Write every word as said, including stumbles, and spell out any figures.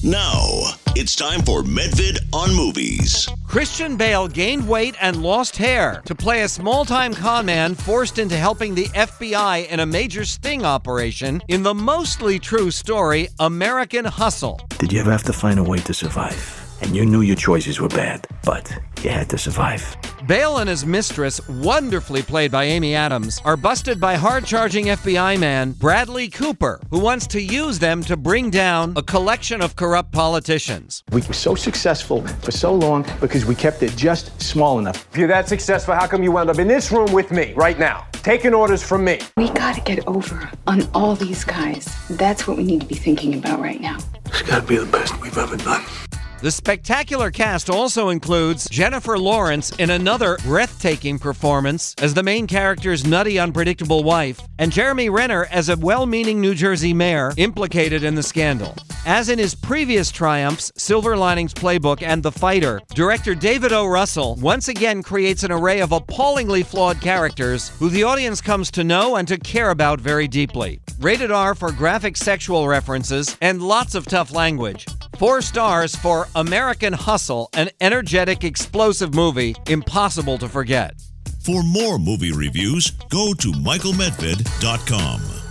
Now, it's time for Medvid on Movies. Christian Bale gained weight and lost hair to play a small-time con man forced into helping the F B I in a major sting operation in the mostly true story American Hustle. Did you ever have to find a way to survive? And you knew your choices were bad, but you had to survive. Bale and his mistress, wonderfully played by Amy Adams, are busted by hard-charging F B I man Bradley Cooper, who wants to use them to bring down a collection of corrupt politicians. We were so successful for so long because we kept it just small enough. If you're that successful, how come you wound up in this room with me right now, taking orders from me? We gotta get over on all these guys. That's what we need to be thinking about right now. It's gotta be the best we've ever done. The spectacular cast also includes Jennifer Lawrence in another breathtaking performance as the main character's nutty, unpredictable wife, and Jeremy Renner as a well-meaning New Jersey mayor implicated in the scandal. As in his previous triumphs, Silver Linings Playbook and The Fighter, director David O. Russell once again creates an array of appallingly flawed characters who the audience comes to know and to care about very deeply. Rated R for graphic sexual references and lots of tough language. Four stars for American Hustle, an energetic, explosive movie impossible to forget. For more movie reviews, go to michael medved dot com.